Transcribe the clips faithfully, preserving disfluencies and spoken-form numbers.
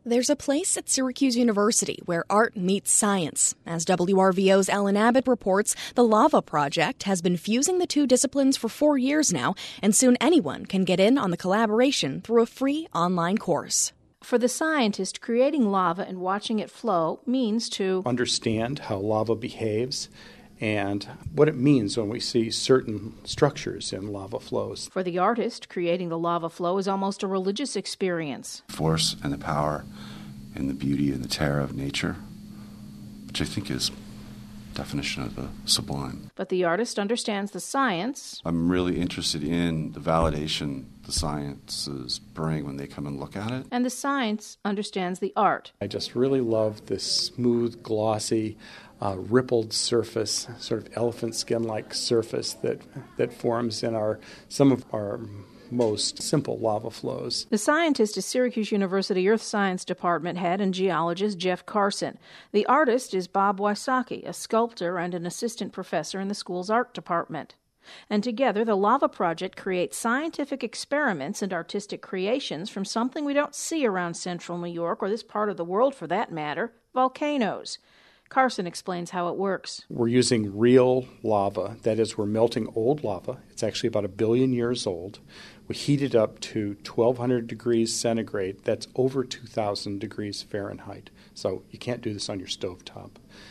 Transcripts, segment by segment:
There's a place at Syracuse University where art meets science. As W R V O's Ellen Abbott reports, the LAVA Project has been fusing the two disciplines for four years now, and soon anyone can get in on the collaboration through a free online course. For the scientist, creating lava and watching it flow means to understand how lava behaves and what it means when we see certain structures in lava flows. For the artist, creating the lava flow is almost a religious experience. Force and the power and the beauty and the terror of nature, which I think is definition of the sublime. But the artist understands the science. I'm really interested in the validation the sciences bring when they come and look at it. And the science understands the art. I just really love this smooth, glossy, uh, rippled surface, sort of elephant skin-like surface that that forms in our some of our most simple lava flows. The scientist is Syracuse University Earth Science Department head and geologist Jeff Carson. The artist is Bob Wysocki, a sculptor and an assistant professor in the school's art department. And together, the LAVA Project creates scientific experiments and artistic creations from something we don't see around central New York, or this part of the world for that matter, volcanoes. Carson explains how it works. We're using real lava. That is, we're melting old lava. It's actually about a billion years old. We heat it up to twelve hundred degrees centigrade. That's over two thousand degrees Fahrenheit. So you can't do this on your stovetop.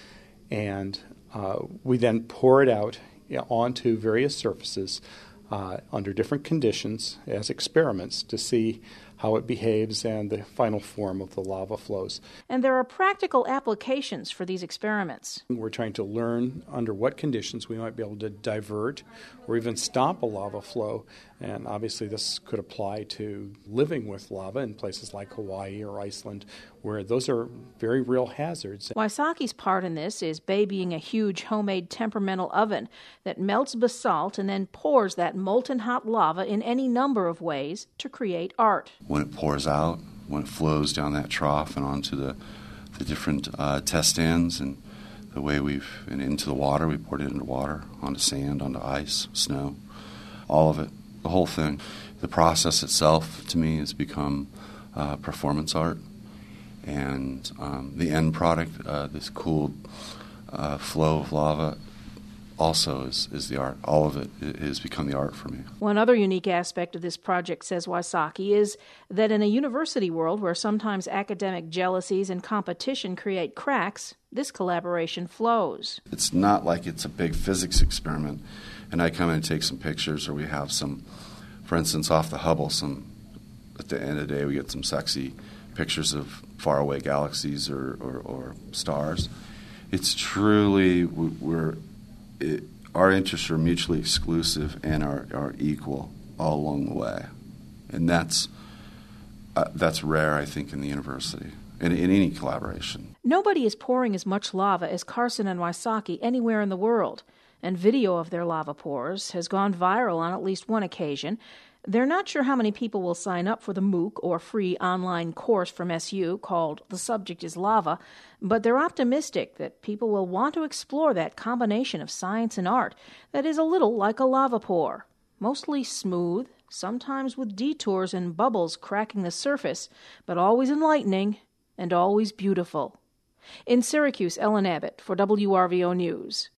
And uh, we then pour it out onto various surfaces uh, under different conditions as experiments to see how it behaves and the final form of the lava flows. And there are practical applications for these experiments. We're trying to learn under what conditions we might be able to divert or even stop a lava flow. And obviously this could apply to living with lava in places like Hawaii or Iceland, where those are very real hazards. Wysocki's part in this is babying a huge homemade temperamental oven that melts basalt and then pours that molten hot lava in any number of ways to create art. When it pours out, when it flows down that trough and onto the, the different uh, test stands, and the way we've, and into the water, we poured it into water, onto sand, onto ice, snow, all of it, the whole thing. The process itself, to me, has become uh, performance art. And um, the end product, uh, this cooled uh, flow of lava, also is, is the art. All of it has become the art for me. One other unique aspect of this project, says Wysocki, is that in a university world where sometimes academic jealousies and competition create cracks, this collaboration flows. It's not like it's a big physics experiment, and I come in and take some pictures, or we have some, for instance, off the Hubble, some, at the end of the day, we get some sexy pictures of faraway galaxies or, or, or stars. It's truly, we're, it, our interests are mutually exclusive and are, are equal all along the way. And that's, uh, that's rare, I think, in the university, in, in any collaboration. Nobody is pouring as much lava as Carson and Wysocki anywhere in the world, and video of their lava pours has gone viral on at least one occasion. They're not sure how many people will sign up for the MOOC, or free online course from S U, called The Subject is Lava, but they're optimistic that people will want to explore that combination of science and art that is a little like a lava pour, mostly smooth, sometimes with detours and bubbles cracking the surface, but always enlightening and always beautiful. In Syracuse, Ellen Abbott for W R V O News.